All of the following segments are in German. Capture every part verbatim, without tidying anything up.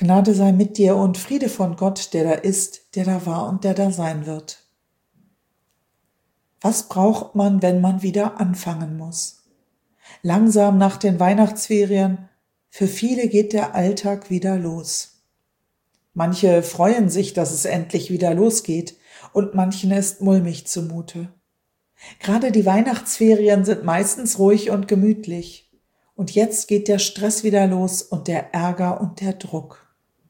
Gnade sei mit dir und Friede von Gott, der da ist, der da war und der da sein wird. Was braucht man, wenn man wieder anfangen muss? Langsam nach den Weihnachtsferien, für viele geht der Alltag wieder los. Manche freuen sich, dass es endlich wieder losgeht, und manchen ist mulmig zumute. Gerade die Weihnachtsferien sind meistens ruhig und gemütlich. Und jetzt geht der Stress wieder los und der Ärger und der Druck.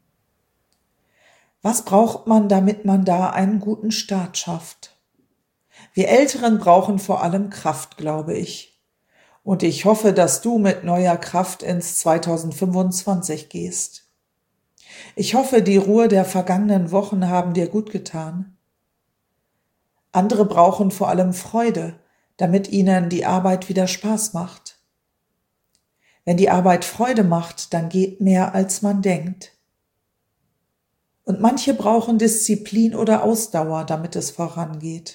Was braucht man, damit man da einen guten Start schafft? Wir Älteren brauchen vor allem Kraft, glaube ich. Und ich hoffe, dass du mit neuer Kraft ins zweitausendfünfundzwanzig gehst. Ich hoffe, die Ruhe der vergangenen Wochen haben dir gut getan. Andere brauchen vor allem Freude, damit ihnen die Arbeit wieder Spaß macht. Wenn die Arbeit Freude macht, dann geht mehr, als man denkt. Und manche brauchen Disziplin oder Ausdauer, damit es vorangeht.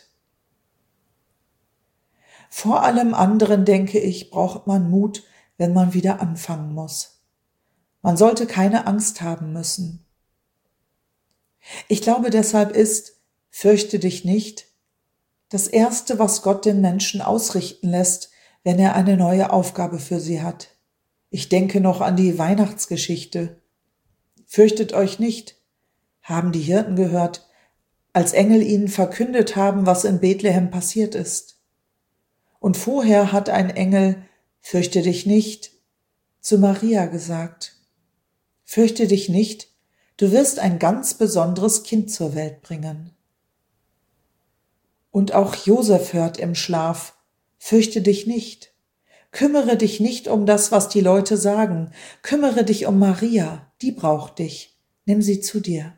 Vor allem anderen, denke ich, braucht man Mut, wenn man wieder anfangen muss. Man sollte keine Angst haben müssen. Ich glaube, deshalb ist, fürchte dich nicht, das Erste, was Gott den Menschen ausrichten lässt, wenn er eine neue Aufgabe für sie hat. Ich denke noch an die Weihnachtsgeschichte. Fürchtet euch nicht, haben die Hirten gehört, als Engel ihnen verkündet haben, was in Bethlehem passiert ist. Und vorher hat ein Engel, fürchte dich nicht, zu Maria gesagt. Fürchte dich nicht, du wirst ein ganz besonderes Kind zur Welt bringen. Und auch Josef hört im Schlaf, fürchte dich nicht. Kümmere dich nicht um das, was die Leute sagen. Kümmere dich um Maria, die braucht dich. Nimm sie zu dir.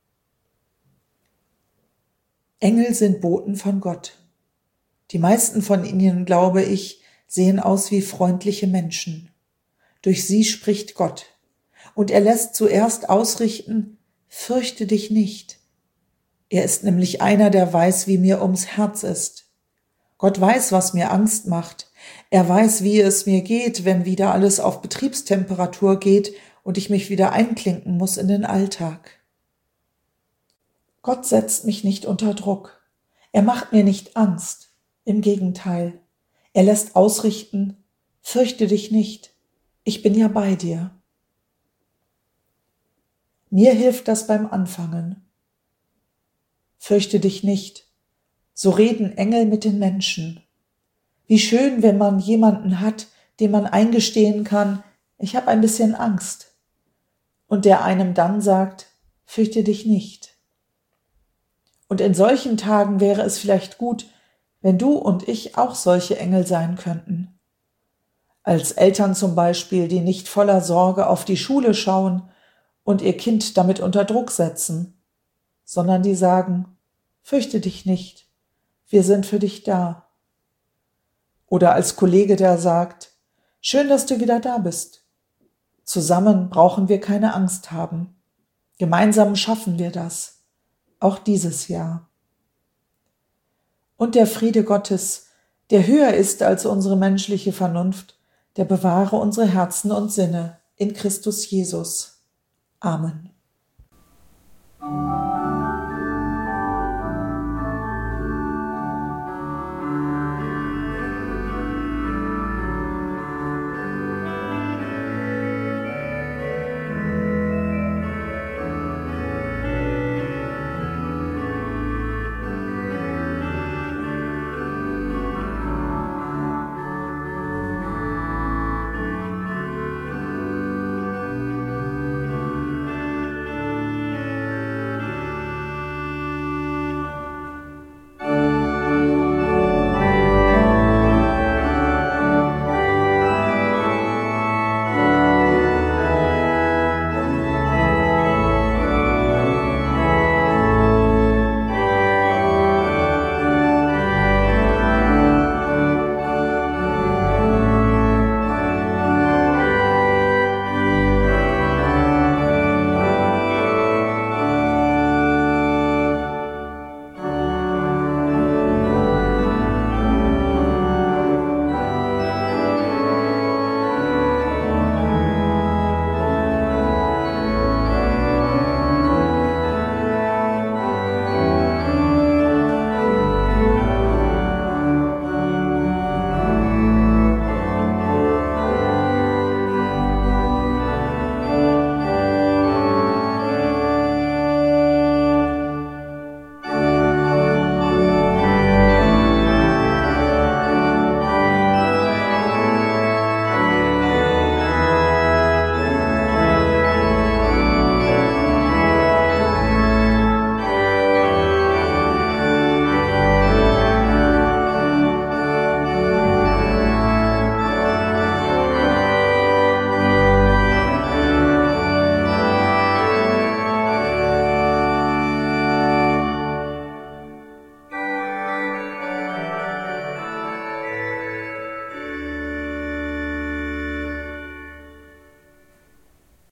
Engel sind Boten von Gott. Die meisten von ihnen, glaube ich, sehen aus wie freundliche Menschen. Durch sie spricht Gott. Und er lässt zuerst ausrichten, fürchte dich nicht. Er ist nämlich einer, der weiß, wie mir ums Herz ist. Gott weiß, was mir Angst macht. Er weiß, wie es mir geht, wenn wieder alles auf Betriebstemperatur geht und ich mich wieder einklinken muss in den Alltag. Gott setzt mich nicht unter Druck. Er macht mir nicht Angst. Im Gegenteil. Er lässt ausrichten, fürchte dich nicht. Ich bin ja bei dir. Mir hilft das beim Anfangen. Fürchte dich nicht. So reden Engel mit den Menschen. Wie schön, wenn man jemanden hat, dem man eingestehen kann, ich habe ein bisschen Angst. Und der einem dann sagt, fürchte dich nicht. Und in solchen Tagen wäre es vielleicht gut, wenn du und ich auch solche Engel sein könnten. Als Eltern zum Beispiel, die nicht voller Sorge auf die Schule schauen und ihr Kind damit unter Druck setzen, sondern die sagen, fürchte dich nicht, wir sind für dich da. Oder als Kollege, der sagt, schön, dass du wieder da bist. Zusammen brauchen wir keine Angst haben. Gemeinsam schaffen wir das, auch dieses Jahr. Und der Friede Gottes, der höher ist als unsere menschliche Vernunft, der bewahre unsere Herzen und Sinne in Christus Jesus. Amen.